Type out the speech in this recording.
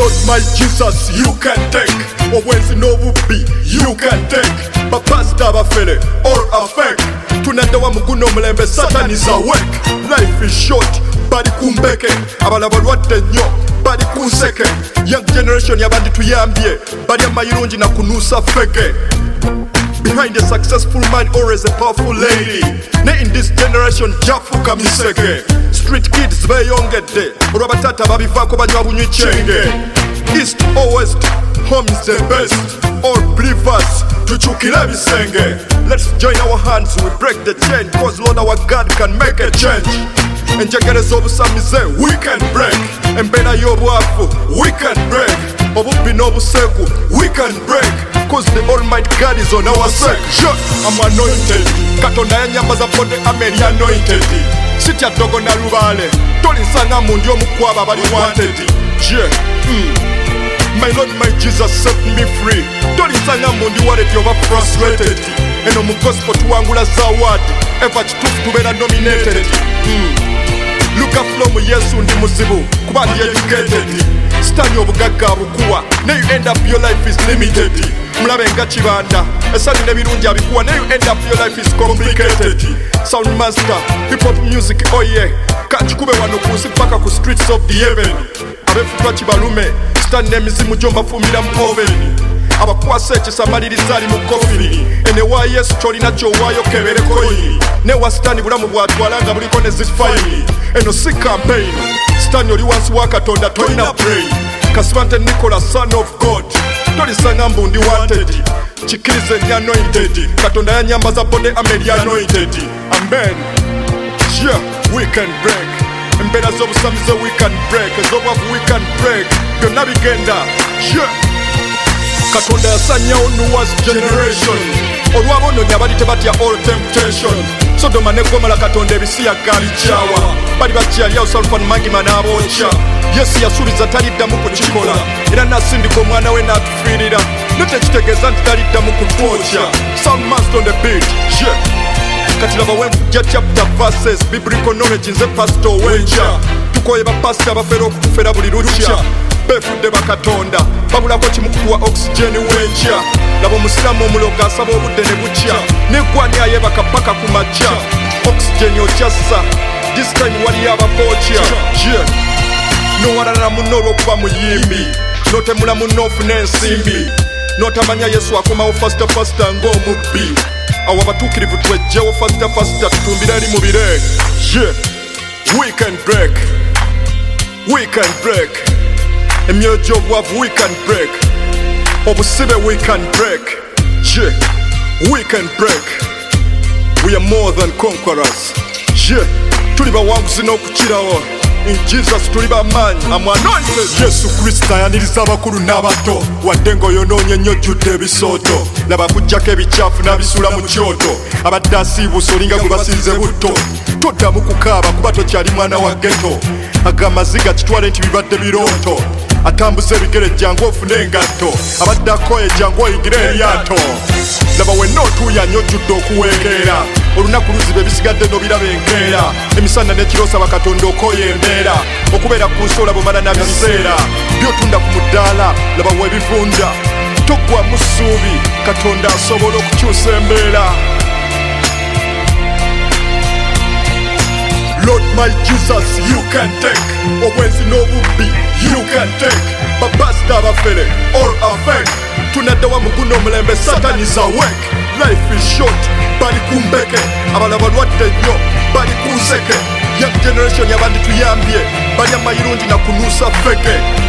Lord my Jesus, you can take. Obwenzi n'obubi, you can take. Bapasta bafele, all are fake. Tunaddawa muguno omulembe, Satan is awake. Life is short, bali kumbeke. Abala balwadde nnyo, bali kunseke. Young generation yabandi tuyambye, bali amayirungi na kunuusa feke. Behind a successful man, always a powerful lady. Ne in this generation, jafuka miseke. Street kids beyongedde, olw'abatata babivaako banywa bunywi kyenge. East or west, home is the best. All believers, tuchukile bisenge. Let's join our hands, we break the chain, cause Lord our God can make a change. Enjegere z'obusamize, we can break. Embeera y'obwavu, we can break. Obubbi n'obuseeku, we can break. Cause the Almighty God is on our side. Sure, I'm anointed. Katonda yanyambaza bode ameri anointed. Sitya dogo na lubale, tolisanga mundi omukwaba bali wanted. Yeah, my Lord, my Jesus set me free. Tolisanga mundi wallet yoba frustrated. Eno mu gospel tuwangula zawadi, eva kitufu tubeera nominated. Luka flow mu Yesu ndi muzibu, kuba ndi educated. Stanyo obugagga bukuwa, ne you end up your life is limited. Mulabe nga kibanda, essanyu n'ebirungi abikuwa, ne you end up your life is complicated. Sound master, hip hop music, oh yeah. Kachikube wano kunsi paka ku streets of the heaven. Abefutwa kibalume, stand n'emizimu gyo mbafumira mu oven. Abakwasa ekisamaliriza ali mu kofiri. Enewa Yesu kyolina kyowaayo kebereko yiri. Ne wasitani bulamu bwatwalanga buliko ne zifayiri. Eno si campaign, sitani oli wansi wa Katonda tolina brain. Kasibante Nicholas son of God, tolisanga mbu ndi wanted. Kikirize ndi anointed. Katonda yanyambaza bode ameri anointed. Amen. Yeah, we can break. Embeera z'obusamize we can break. Ez'obwavu we can break. Byonna bigenda. Yeah. Katonda yasanyawo Noah's generation. Olw'abonoonya abali tebatya all temptation. Sodoma ne Gomora Katonda ebisiya gaabikyawa. Bali bakyalyawo Sulfan Magima n'abookya. Yesu yasuubiza taliddamu kukikola, era n'asindika omwana we n'atufiirira. Netekitegeeza nti taliddamu kutwokya. Sound master on the beat. Yeah. Kati laba wenfujja chapter verses, biblical knowledge nze pastor wenja. Tukoye bapasita abafera okutufera buli lukya. Befudde bakatonda, babulako kimu kutuwa oxygen wenkya. Laba omusiramu omuloga asaba obudde ne bukya. Neggwani ayebaka paka ku makya. Oxygen okyassa, this time waliyo abapookya. Yeah. Nowalana munno olw'okuba muyimbi, n'otemula munno ofuna ensimbi, n'otamanya Yesu akomawo fasita ng'omubbi. Awo abatuukirivu twejjewo fasita tutumbire eri mu bire. Yeah, we can break, we can break. Emyoyo gy'obwavu we can break. Obusibe we can break. Yeah, we can break. We are more than conquerors. Yeah, tuli bawanguzi n'okukirawo. In Jesus tuli bamaanyi, I'm anointed. Yesu Kristo ayaniriza abakulu n'abato, wadde ng'oyonoonye nnyo ojjudde ebisooto. Laba akuggyako ebicaafu n'abisula mu kyoto. Abadde asiibuusa olinga gwe basinze butto. Toddamu kukaaba kuba tokyali mwana wa ghetto. Agamaziga kitwale nti bibadde birooto. Atambuza ebigere jjangu ofune engatto. Abadde akoye jjangu oyingire eryato. Laba wenna otuuya nnyo ojjudde okuweekeera. Olunaku luziba ebisigadde n'obiraba enkeera. Emisana n'ekiroosa bakatonda okoye embeera. Okubeera ku nsi olaba omala na biseera. By'otunda ku mudaala laba weebivunda. Toggwamu ssuubi, Katonda asobola okukyusa embeera. Lord my Jesus, you can take. Obwenzi n'obubi, you can take. Bapasita abafere, all are fake. Tunaddawa muguno omulembe, Satan is awake. Life is short, bali kumbeke. Abala balwadde nnyo, bali kunseke. Young generation yabandi tuyambye, bali amayirungi na kunuusa feke.